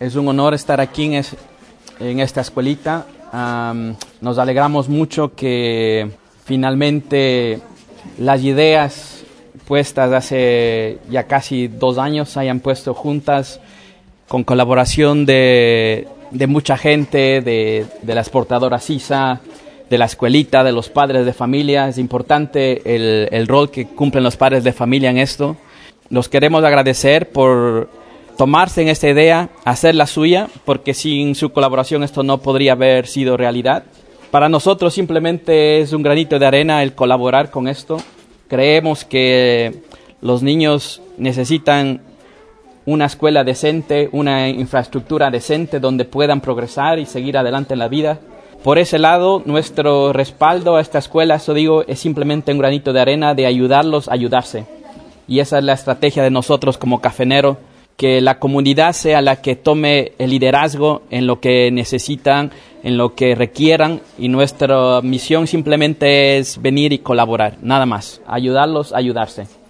Es un honor estar aquí en esta escuelita. Nos alegramos mucho que finalmente las ideas puestas hace ya casi 2 años se hayan puesto juntas con colaboración de mucha gente, de la exportadora CISA, de la escuelita, de los padres de familia. Es importante el rol que cumplen los padres de familia en esto. Los queremos agradecer por tomarse en esta idea, hacerla suya, porque sin su colaboración esto no podría haber sido realidad. Para nosotros simplemente es un granito de arena el colaborar con esto. Creemos que los niños necesitan una escuela decente, una infraestructura decente donde puedan progresar y seguir adelante en la vida. Por ese lado, nuestro respaldo a esta escuela, eso digo, es simplemente un granito de arena de ayudarlos a ayudarse. Y esa es la estrategia de nosotros como Cafenero, que la comunidad sea la que tome el liderazgo en lo que necesitan, en lo que requieran, y nuestra misión simplemente es venir y colaborar, nada más, ayudarlos a ayudarse.